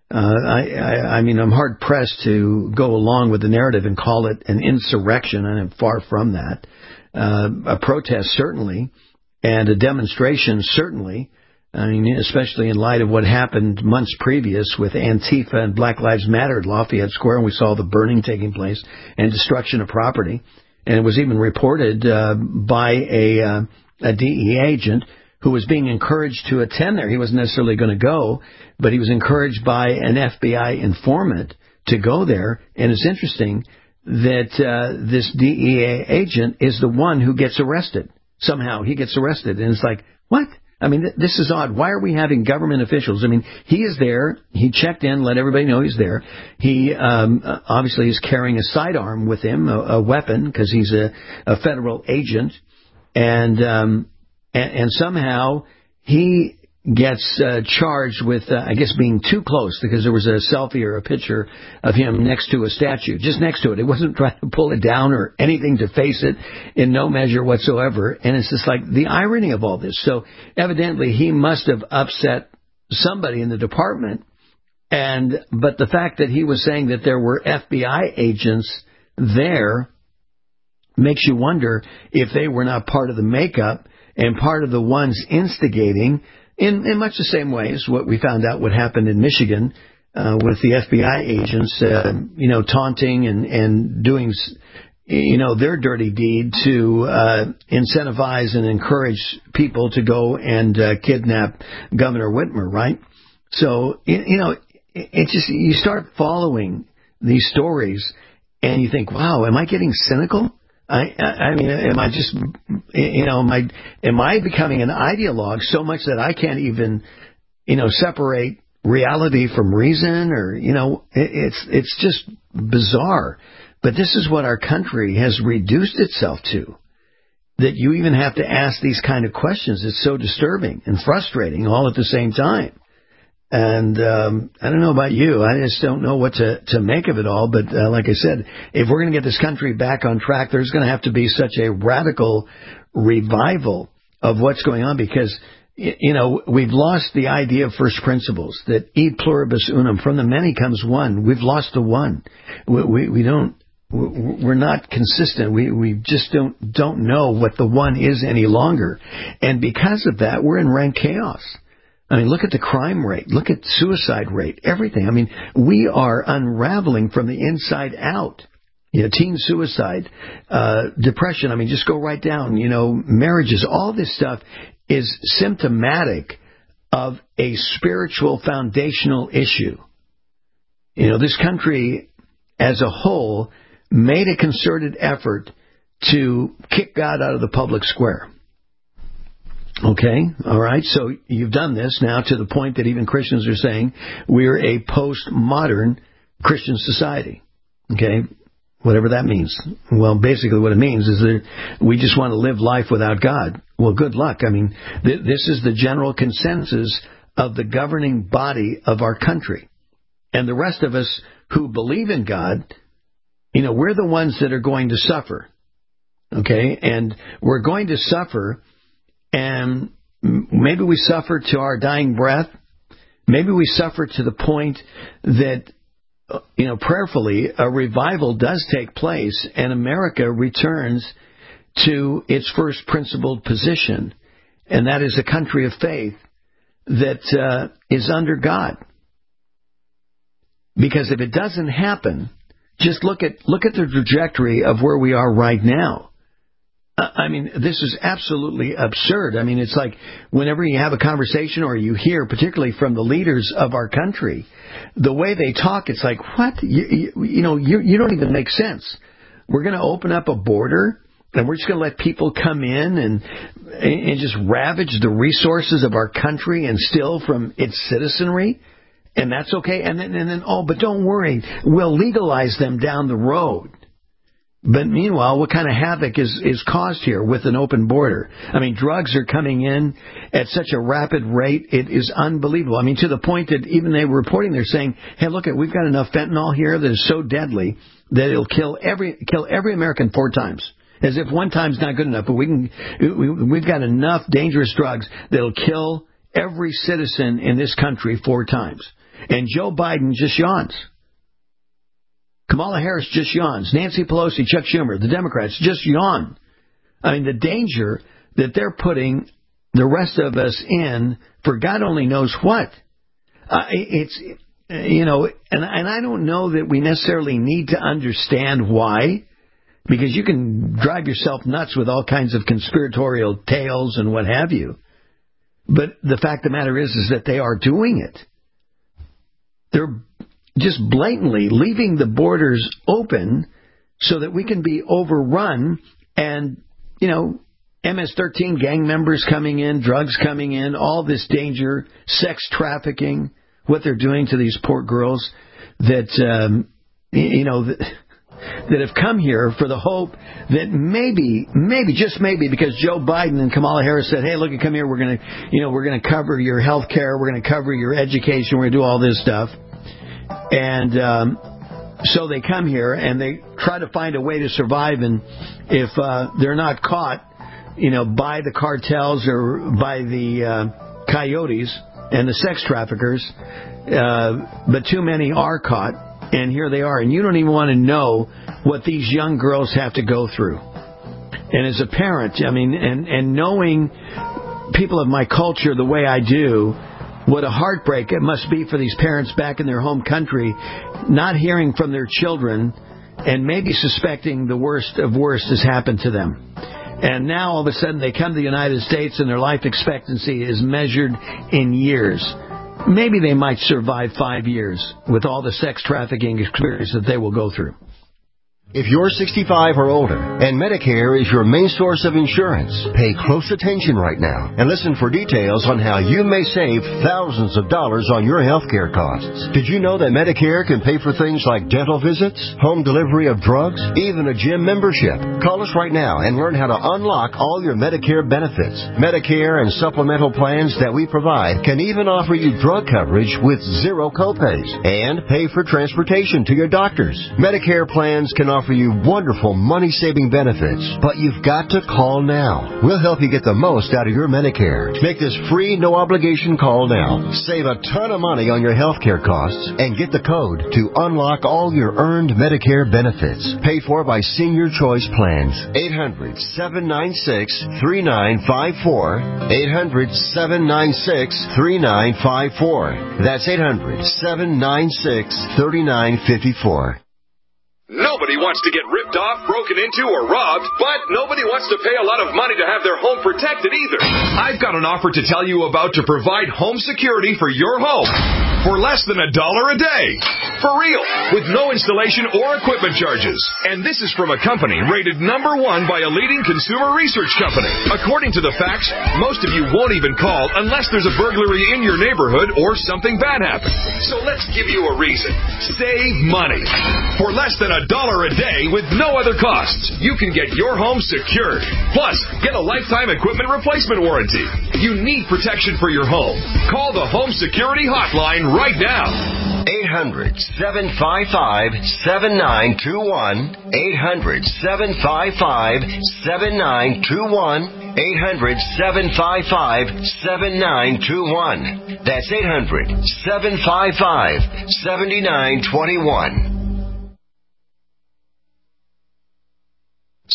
I mean, I'm hard pressed to go along with the narrative and call it an insurrection, and I'm far from that. A protest certainly, and a demonstration certainly. I mean, especially in light of what happened months previous with Antifa and Black Lives Matter at Lafayette Square, and we saw the burning taking place and destruction of property. And it was even reported by a DEA agent who was being encouraged to attend there. He wasn't necessarily going to go, but he was encouraged by an FBI informant to go there. And it's interesting that this DEA agent is the one who gets arrested. Somehow he gets arrested. And it's like, what? I mean, this is odd. Why are we having government officials? I mean, he is there. He checked in, let everybody know he's there. He obviously is carrying a sidearm with him, a weapon, because he's a federal agent. And somehow he gets charged with, I guess, being too close, because there was a selfie or a picture of him next to a statue, just next to it. It wasn't trying to pull it down or anything to face it in no measure whatsoever. And it's just like the irony of all this. So evidently he must have upset somebody in the department. But the fact that he was saying that there were FBI agents there makes you wonder if they were not part of the makeup and part of the ones instigating in much the same way as what we found out what happened in Michigan with the FBI agents, taunting and doing, their dirty deed to incentivize and encourage people to go and kidnap Governor Whitmer, right? So, it just, you start following these stories and you think, wow, am I getting cynical? I mean, am I just, am I becoming an ideologue so much that I can't even, separate reality from reason? Or, it's just bizarre. But this is what our country has reduced itself to, that you even have to ask these kind of questions. It's so disturbing and frustrating all at the same time. And I don't know about you. I just don't know what to make of it all. But like I said, if we're going to get this country back on track, there's going to have to be such a radical revival of what's going on, because, we've lost the idea of first principles, that e pluribus unum, from the many comes one. We've lost the one. We're not consistent. We just don't know what the one is any longer. And because of that, we're in rank chaos. I mean, look at the crime rate. Look at suicide rate. Everything. I mean, we are unraveling from the inside out. Teen suicide, depression. I mean, just go right down. Marriages. All this stuff is symptomatic of a spiritual foundational issue. This country as a whole made a concerted effort to kick God out of the public square. Okay, all right, so you've done this now to the point that even Christians are saying we're a postmodern Christian society. Okay, whatever that means. Well, basically what it means is that we just want to live life without God. Well, good luck. I mean, this is the general consensus of the governing body of our country. And the rest of us who believe in God, we're the ones that are going to suffer. Okay, and we're going to suffer. And maybe we suffer to our dying breath. Maybe we suffer to the point that, prayerfully, a revival does take place and America returns to its first principled position. And that is a country of faith that is under God. Because if it doesn't happen, just look at the trajectory of where we are right now. I mean, this is absolutely absurd. I mean, it's like whenever you have a conversation or you hear, particularly from the leaders of our country, the way they talk, it's like, what? You don't even make sense. We're going to open up a border and we're just going to let people come in and just ravage the resources of our country and steal from its citizenry. And that's okay. And then, but don't worry, we'll legalize them down the road. But meanwhile, what kind of havoc is caused here with an open border? I mean, drugs are coming in at such a rapid rate, it is unbelievable. I mean, to the point that even they were reporting, they're saying, hey, look, we've got enough fentanyl here that is so deadly that it'll kill every American 4 times. As if 1 time's not good enough, but we've got enough dangerous drugs that'll kill every citizen in this country 4 times. And Joe Biden just yawns. Kamala Harris just yawns. Nancy Pelosi, Chuck Schumer, the Democrats just yawn. I mean, the danger that they're putting the rest of us in for God only knows what. And I don't know that we necessarily need to understand why, because you can drive yourself nuts with all kinds of conspiratorial tales and what have you. But the fact of the matter is that they are doing it. They're just blatantly leaving the borders open so that we can be overrun and, MS-13 gang members coming in, drugs coming in, all this danger, sex trafficking, what they're doing to these poor girls that have come here for the hope that maybe, just maybe, because Joe Biden and Kamala Harris said, hey, look, come here, we're going to cover your health care, we're going to cover your education, we're going to do all this stuff. And so they come here and they try to find a way to survive. And if they're not caught, by the cartels or by the coyotes and the sex traffickers, but too many are caught. And here they are. And you don't even want to know what these young girls have to go through. And as a parent, I mean, and knowing people of my culture the way I do, what a heartbreak it must be for these parents back in their home country, not hearing from their children and maybe suspecting the worst of worst has happened to them. And now all of a sudden they come to the United States and their life expectancy is measured in years. Maybe they might survive 5 years with all the sex trafficking experience that they will go through. If you're 65 or older and Medicare is your main source of insurance, pay close attention right now and listen for details on how you may save thousands of dollars on your health care costs. Did you know that Medicare can pay for things like dental visits, home delivery of drugs, even a gym membership? Call us right now and learn how to unlock all your Medicare benefits. Medicare and supplemental plans that we provide can even offer you drug coverage with 0 copays and pay for transportation to your doctors. Medicare plans can offer you wonderful money-saving benefits, but you've got to call now. We'll help you get the most out of your Medicare. Make this free, no-obligation call now. Save a ton of money on your health care costs and get the code to unlock all your earned Medicare benefits. Paid for by Senior Choice Plans. 800-796-3954. 800-796-3954. That's 800-796-3954. Nobody wants to get ripped off, broken into, or robbed, but nobody wants to pay a lot of money to have their home protected either. I've got an offer to tell you about to provide home security for your home for less than $1 a day. For real, with no installation or equipment charges. And this is from a company rated #1 by a leading consumer research company. According to the facts, most of you won't even call unless there's a burglary in your neighborhood or something bad happened. So let's give you a reason. Save money. For less than $1 a day with no other costs, you can get your home secured. Plus, get a lifetime equipment replacement warranty. You need protection for your home. Call the Home Security Hotline right now. 800-755-7921. 800-755-7921. 800-755-7921. That's 800-755-7921.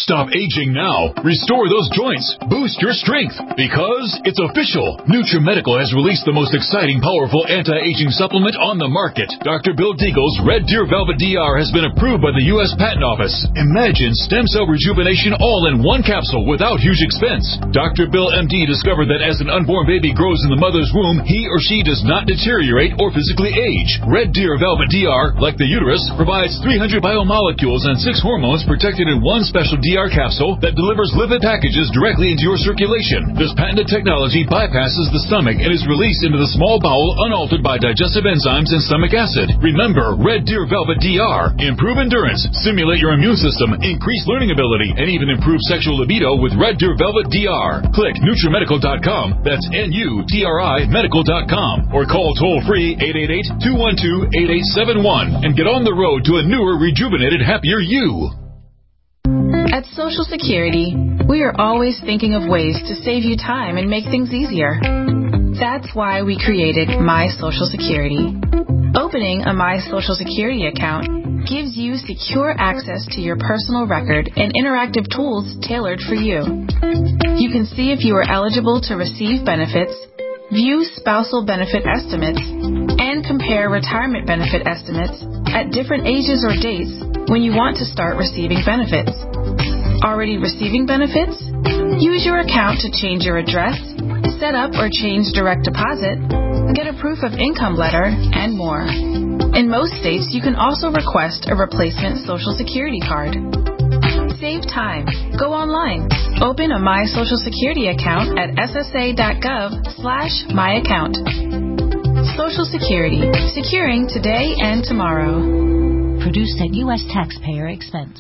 Stop aging now. Restore those joints. Boost your strength. Because it's official. NutriMedical has released the most exciting, powerful anti-aging supplement on the market. Dr. Bill Deagle's Red Deer Velvet DR has been approved by the U.S. Patent Office. Imagine stem cell rejuvenation all in one capsule without huge expense. Dr. Bill MD discovered that as an unborn baby grows in the mother's womb, he or she does not deteriorate or physically age. Red Deer Velvet DR, like the uterus, provides 300 biomolecules and 6 hormones protected in one special DR capsule that delivers lipid packages directly into your circulation. This patented technology bypasses the stomach and is released into the small bowel unaltered by digestive enzymes and stomach acid. Remember, Red Deer Velvet DR. Improve endurance, stimulate your immune system, increase learning ability, and even improve sexual libido with Red Deer Velvet DR. Click NutriMedical.com. That's NUTRI Medical.com. Or call toll-free 888-212-8871 and get on the road to a newer, rejuvenated, happier you. At Social Security, we are always thinking of ways to save you time and make things easier. That's why we created My Social Security. Opening a My Social Security account gives you secure access to your personal record and interactive tools tailored for you. You can see if you are eligible to receive benefits, view spousal benefit estimates, and compare retirement benefit estimates at different ages or dates when you want to start receiving benefits. Already receiving benefits? Use your account to change your address, set up or change direct deposit, get a proof of income letter, and more. In most states, you can also request a replacement Social Security card. Save time. Go online. Open a My Social Security account at ssa.gov/myaccount. Social Security. Securing today and tomorrow. Produced at U.S. taxpayer expense.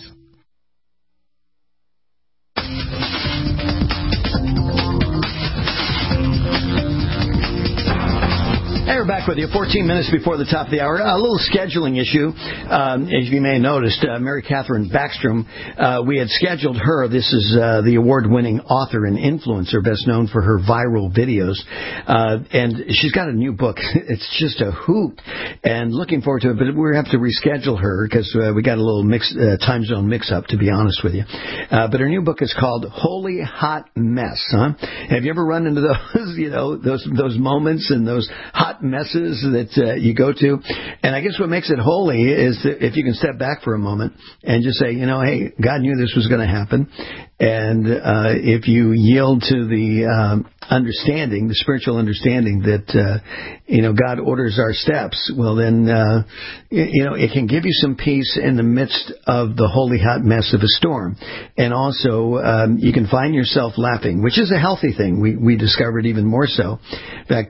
Hey, we're back with you 14 minutes before the top of the hour. A little scheduling issue. As you may have noticed, Mary Catherine Backstrom, we had scheduled her. This is the award-winning author and influencer, best known for her viral videos. And she's got a new book. It's just a hoot. And looking forward to it, but we have to reschedule her because we got a little time zone mix-up, to be honest with you. But her new book is called Holy Hot Mess. Huh? Have you ever run into those, those moments and those hot messes that you go to? And I guess what makes it holy is that if you can step back for a moment and just say, hey, God knew this was going to happen. And if you yield to the understanding, the spiritual understanding that, God orders our steps, well, then, it can give you some peace in the midst of the holy hot mess of a storm. And also, you can find yourself laughing, which is a healthy thing. We discovered even more so. In fact,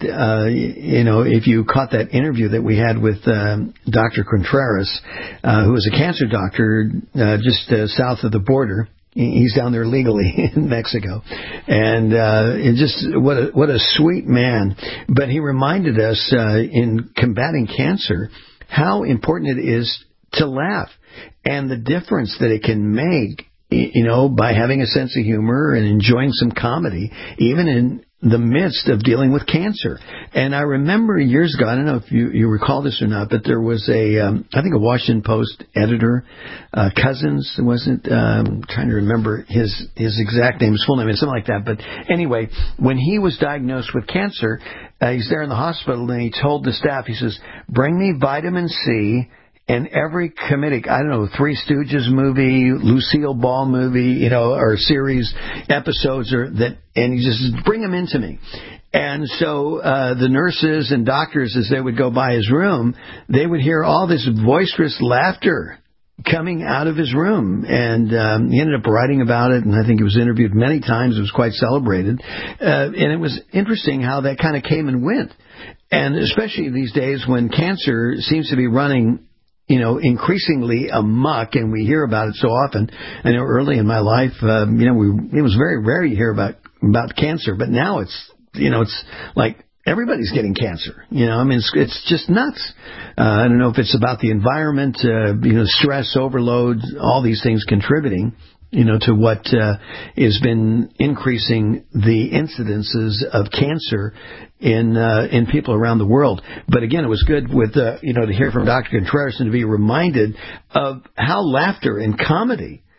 if you caught that interview that we had with Dr. Contreras, who is a cancer doctor just south of the border. He's down there legally in Mexico. And what a sweet man. But he reminded us in combating cancer how important it is to laugh and the difference that it can make, by having a sense of humor and enjoying some comedy, even in the midst of dealing with cancer. And I remember years ago, I don't know if you recall this or not, but there was I think a Washington Post editor, Cousins, wasn't, trying to remember his exact name, his full name, something like that. But anyway, when he was diagnosed with cancer, he's there in the hospital and he told the staff, he says, bring me vitamin C and every comedic, Three Stooges movie, Lucille Ball movie, or series episodes, and you just bring them into me. And so the nurses and doctors, as they would go by his room, they would hear all this boisterous laughter coming out of his room. And he ended up writing about it, and I think he was interviewed many times. It was quite celebrated. And it was interesting how that kind of came and went. And especially these days when cancer seems to be running increasingly amok, and we hear about it so often. I know early in my life, it was very rare you hear about cancer, but now it's like everybody's getting cancer. It's just nuts. I don't know if it's about the environment, stress, overload, all these things contributing, to what has been increasing the incidences of cancer in people around the world. But again, it was good with to hear from Dr. Contreras and to be reminded of how laughter and comedy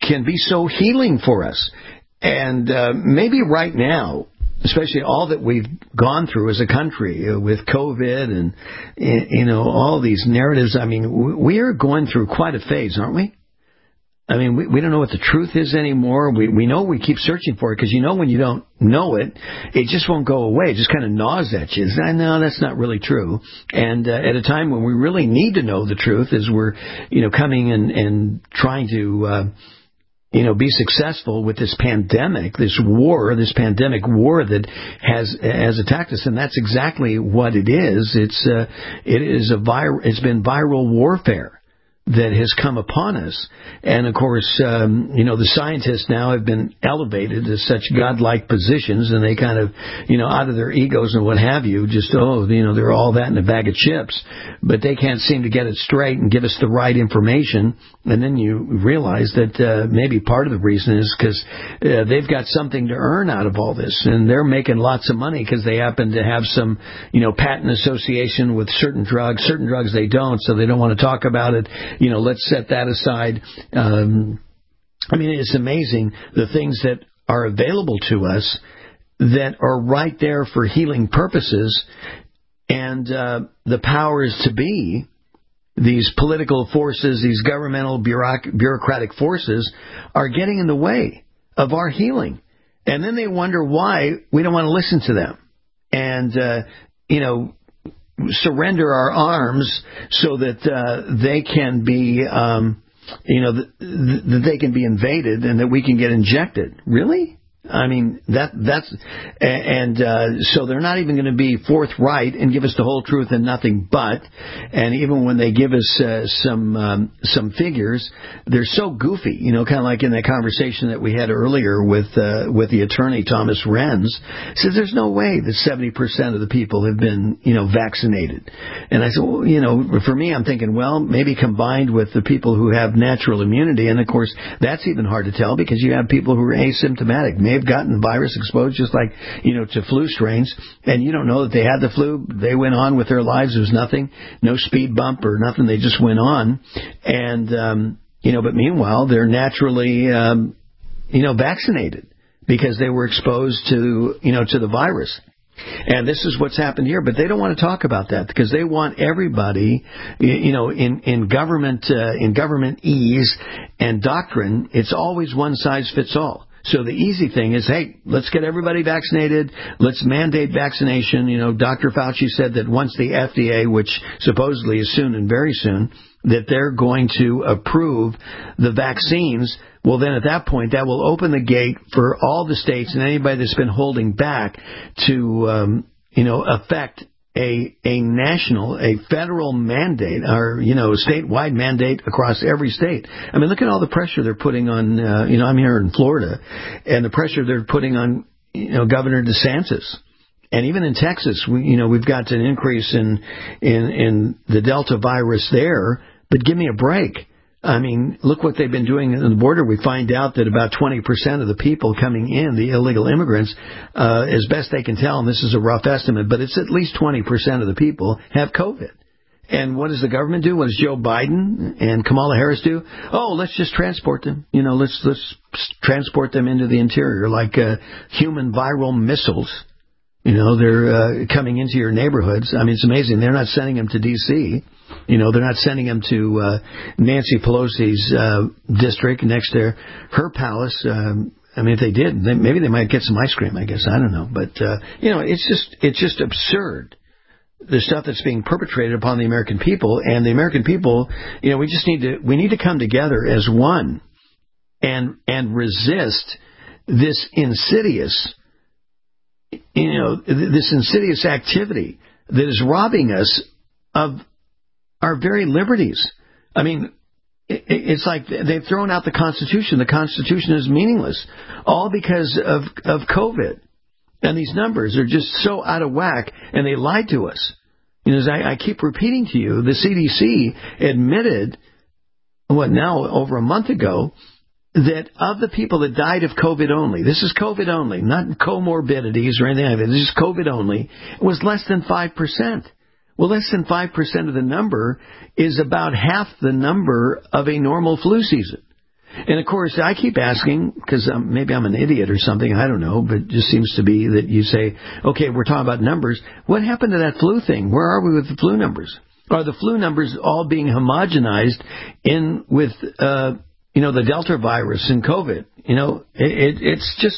can be so healing for us. And maybe right now, especially all that we've gone through as a country with COVID and, all these narratives, I mean, we are going through quite a phase, aren't we? I mean, we don't know what the truth is anymore. We know we keep searching for it because when you don't know it, it just won't go away. It just kind of gnaws at you. No, that's not really true. And at a time when we really need to know the truth as we're, coming and trying to, be successful with this pandemic, this pandemic war that has attacked us. And that's exactly what it is. It's been viral warfare that has come upon us. And, of course, the scientists now have been elevated to such godlike positions, and they kind of, out of their egos and what have you, just, they're all that in a bag of chips. But they can't seem to get it straight and give us the right information. And then you realize that maybe part of the reason is because they've got something to earn out of all this, and they're making lots of money because they happen to have some, patent association with certain drugs they don't, so they don't want to talk about it. Let's set that aside. It's amazing the things that are available to us that are right there for healing purposes, and the powers to be, these political forces, these governmental bureaucratic forces, are getting in the way of our healing. And then they wonder why we don't want to listen to them. And, surrender our arms so that they can be, that they can be invaded and that we can get injected. Really? I mean, so they're not even going to be forthright and give us the whole truth and nothing but. And even when they give us some figures, they're so goofy, kind of like in that conversation that we had earlier with the attorney Thomas Renz. Says there's no way that 70% of the people have been vaccinated. And I said, well, for me, I'm thinking, well, maybe combined with the people who have natural immunity, and of course that's even hard to tell because you have people who are asymptomatic. Have gotten the virus exposed just like, to flu strains, and you don't know that they had the flu. They went on with their lives. There was nothing, no speed bump or nothing. They just went on. And, but meanwhile, they're naturally, vaccinated because they were exposed to the virus. And this is what's happened here, but they don't want to talk about that because they want everybody, in government ease and doctrine, it's always one size fits all. So the easy thing is, hey, let's get everybody vaccinated. Let's mandate vaccination. Dr. Fauci said that once the FDA, which supposedly is soon and very soon, that they're going to approve the vaccines. Well, then at that point, that will open the gate for all the states and anybody that's been holding back to, affect a federal mandate or, statewide mandate across every state. I mean, look at all the pressure they're putting on, I'm here in Florida, and the pressure they're putting on, Governor DeSantis. And even in Texas, we've got an increase in the Delta virus there, but give me a break. I mean, look what they've been doing on the border. We find out that about 20% of the people coming in, the illegal immigrants, as best they can tell, and this is a rough estimate, but it's at least 20% of the people have COVID. And what does the government do? What does Joe Biden and Kamala Harris do? Oh, let's just transport them. Let's transport them into the interior like human viral missiles. They're coming into your neighborhoods. I mean, it's amazing. They're not sending them to D.C., they're not sending them to Nancy Pelosi's district next to her palace. If they did, maybe they might get some ice cream, I guess. I don't know. But, it's just absurd, the stuff that's being perpetrated upon the American people. And the American people, we need to come together as one and resist this insidious, this insidious activity that is robbing us of our very liberties. I mean, it's like they've thrown out the Constitution. The Constitution is meaningless, all because of COVID. And these numbers are just so out of whack, and they lied to us. As I keep repeating to you, the CDC admitted, over a month ago, that of the people that died of COVID only, this is COVID only, not comorbidities or anything like that, this is COVID only, it was less than 5%. Well, less than 5% of the number is about half the number of a normal flu season. And, of course, I keep asking, because maybe I'm an idiot or something, I don't know, but it just seems to be that you say, okay, we're talking about numbers. What happened to that flu thing? Where are we with the flu numbers? Are the flu numbers all being homogenized in with, the Delta virus and COVID? It's just,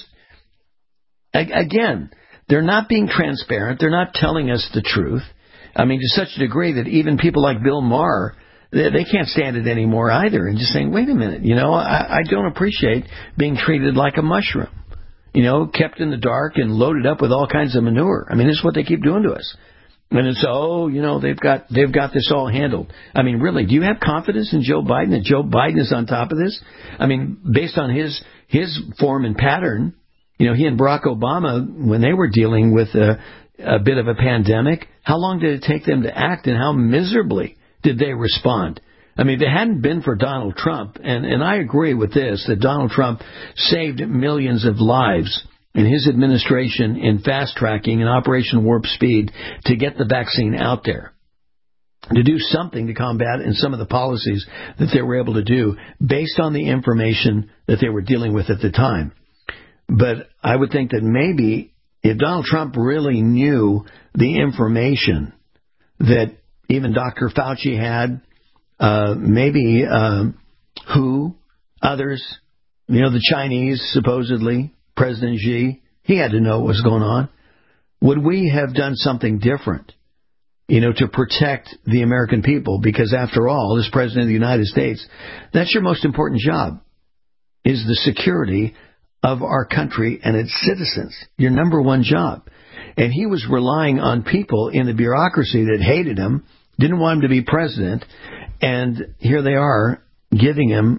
again, they're not being transparent. They're not telling us the truth. I mean, to such a degree that even people like Bill Maher, they can't stand it anymore either, and just saying, wait a minute, I don't appreciate being treated like a mushroom, kept in the dark and loaded up with all kinds of manure. I mean, this is what they keep doing to us. And it's, they've got this all handled. I mean, really, do you have confidence in Joe Biden, that Joe Biden is on top of this? I mean, based on his form and pattern, he and Barack Obama, when they were dealing with a bit of a pandemic, how long did it take them to act, and how miserably did they respond? I mean, if it hadn't been for Donald Trump, and I agree with this, that Donald Trump saved millions of lives in his administration in fast-tracking and Operation Warp Speed to get the vaccine out there, to do something to combat and some of the policies that they were able to do based on the information that they were dealing with at the time. But I would think that maybe if Donald Trump really knew the information that even Dr. Fauci had, maybe WHO, others, the Chinese, supposedly, President Xi, he had to know what was going on. Would we have done something different, to protect the American people? Because after all, as President of the United States, that's your most important job, is the security of our country and its citizens, your number one job. And he was relying on people in the bureaucracy that hated him, didn't want him to be president, and here they are giving him,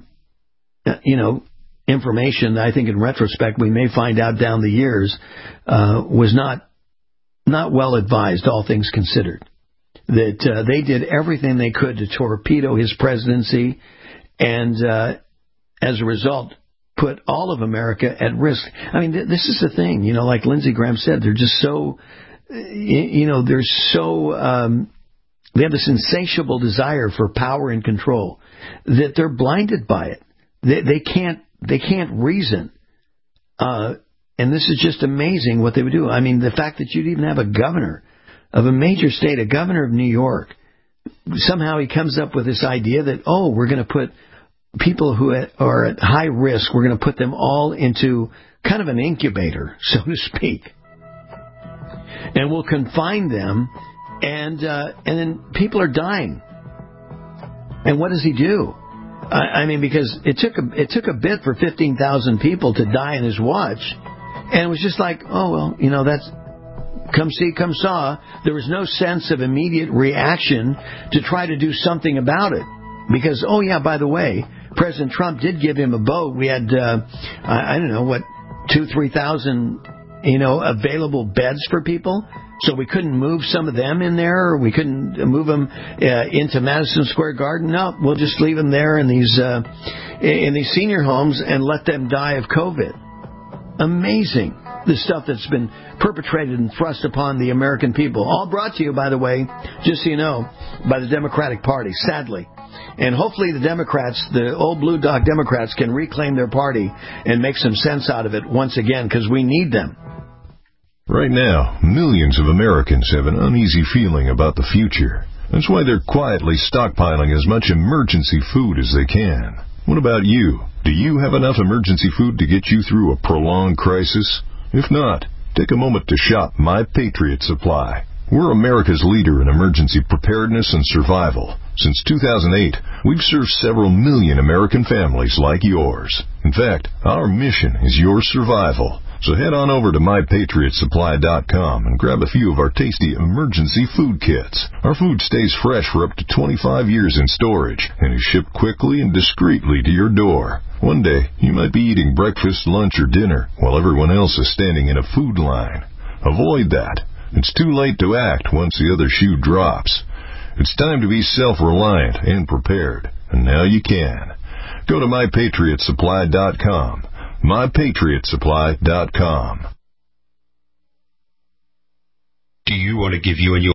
information that I think in retrospect we may find out down the years was not well advised, all things considered. That they did everything they could to torpedo his presidency, and as a result, put all of America at risk. I mean, this is the thing, like Lindsey Graham said, they're just so, they're so, they have this insatiable desire for power and control that they're blinded by it. They can't reason. And this is just amazing what they would do. I mean, the fact that you'd even have a governor of a major state, a governor of New York, somehow he comes up with this idea that, we're going to put people who are at high risk, we're going to put them all into kind of an incubator, so to speak. And we'll confine them, and then people are dying. And what does he do? I mean, because it took a bit for 15,000 people to die in his watch, and it was just like, that's come see, come saw. There was no sense of immediate reaction to try to do something about it. Because, by the way, President Trump did give him a boat. We had, 2,000-3,000, available beds for people. So we couldn't move some of them in there, or we couldn't move them into Madison Square Garden. No, we'll just leave them there in these senior homes and let them die of COVID. Amazing, the stuff that's been perpetrated and thrust upon the American people. All brought to you, by the way, just so you know, by the Democratic Party, sadly. And hopefully the Democrats, the old blue dog Democrats, can reclaim their party and make some sense out of it once again, because we need them. Right now, millions of Americans have an uneasy feeling about the future. That's why they're quietly stockpiling as much emergency food as they can. What about you? Do you have enough emergency food to get you through a prolonged crisis? If not, take a moment to shop My Patriot Supply. We're America's leader in emergency preparedness and survival. Since 2008, we've served several million American families like yours. In fact, our mission is your survival. So head on over to MyPatriotSupply.com and grab a few of our tasty emergency food kits. Our food stays fresh for up to 25 years in storage and is shipped quickly and discreetly to your door. One day, you might be eating breakfast, lunch, or dinner while everyone else is standing in a food line. Avoid that. It's too late to act once the other shoe drops. It's time to be self-reliant and prepared, and now you can. Go to MyPatriotSupply.com. MyPatriotSupply.com. Do you want to give you and your